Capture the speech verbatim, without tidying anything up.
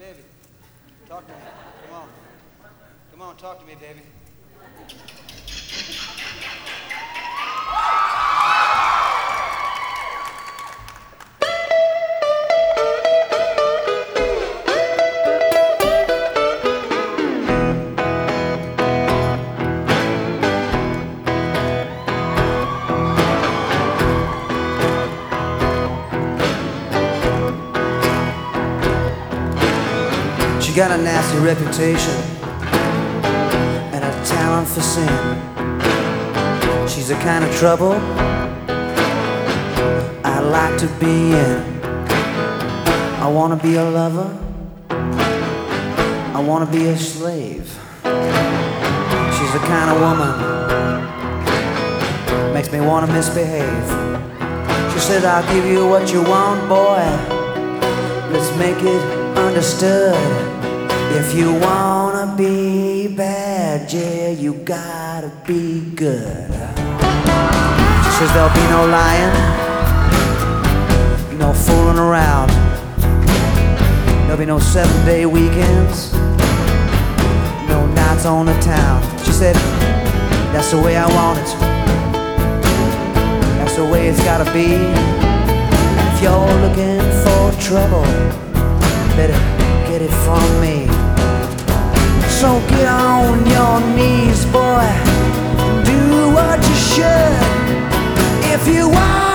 baby. Talk to me. Come on. Come on, talk to me, baby. She got a nasty reputation and a talent for sin. She's the kind of trouble I like to be in. I wanna be a lover, I wanna be a slave. She's the kind of woman makes me wanna misbehave. She said, I'll give you what you want, boy. Let's make it understood. If you wanna be bad, yeah, you gotta be good. She says there'll be no lying, no fooling around. There'll be no seven-day weekends, no nights on the town. She said, that's the way I want it, that's the way it's gotta be. If you're looking for trouble, better get it from me. So get on your knees, boy, do what you should. If you want